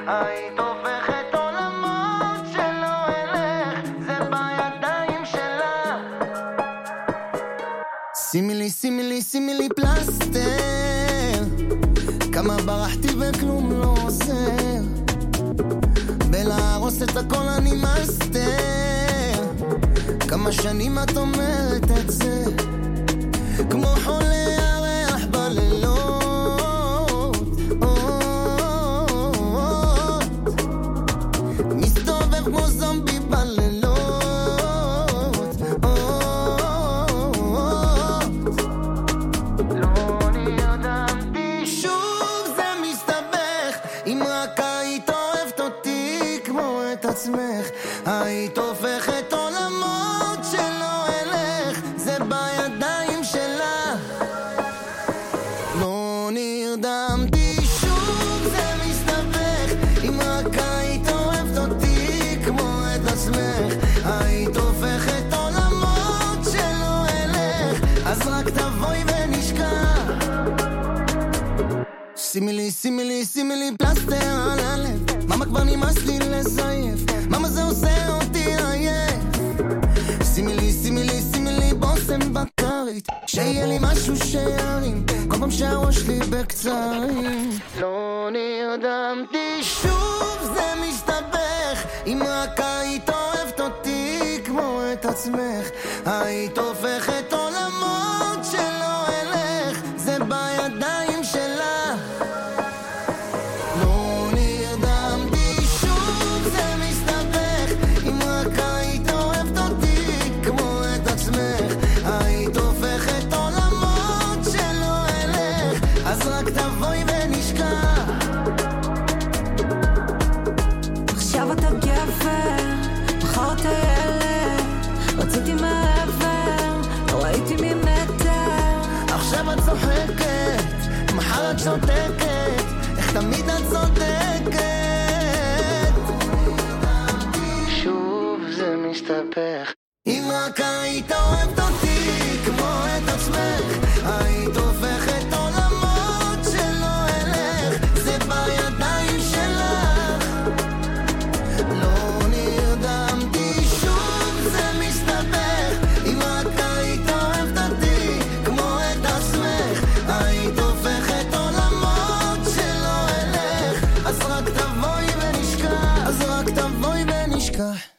היית הופכת עולמות שלא אלך, זה בידיים שלה. שימי לי פלסטר, כמה ברחתי וכלום לא עוזר, בלהרוס את הכל אני מאסטר. כמה שנים את אומרת את זה, כמו חולה ירח בלילות, מסתובב כמו זומבי בלילות, לא נרדמתי שוב, זה מסתבך. אם רק היית אוהבת אותי כמו את עצמך, היית הופכת עולמות שלא אלך, זה בידיים שלה. לא נרדמתי שוב, זה מסתבך. אם רק היית אוהבת אותי כמו את עצמך, היית הופכת עולמות שלא אלך, אז רק תבואי ונשכח. שימי לי פלסטר על הלב, ממה כבר נמאס לי לזייף, ממה זה עושה אותי עייף. שימי לי בושם בקרית, שיהיה לי משהו שירים כל פעם שהראש לי בקצרים. לא נרדמתי שוב, זה מסתבך. אם רק היית אוהבת אותי כמו את עצמך, היית הופכת עולמות שלא אלך, זה בידיים שלה. לא נרדמתי שוב, זה מסתבך. אם רק היית אוהבת אותי כמו את עצמך, היית הופכת עולמות שלא אלך, אז רק תבואי ונשכח. עכשיו אתה גבר, מחר אתה ילד, רציתי מעבר, לא ראיתי ממטר. עכשיו את צוחקת, מחר את שותקת, איך תמיד את צודקת. שוב זה מסתבך. אם רק היית אוהבת אותי כמו את עצמך, היית הופכת עולמות שלא אלך, זה בידיים שלך. לא נרדמתי שוב, זה מסתבך. אם רק היית אוהבת אותי כמו את עצמך, היית הופכת עולמות שלא אלך, אז רק תבואי ונשכח, אז רק תבואי ונשכח.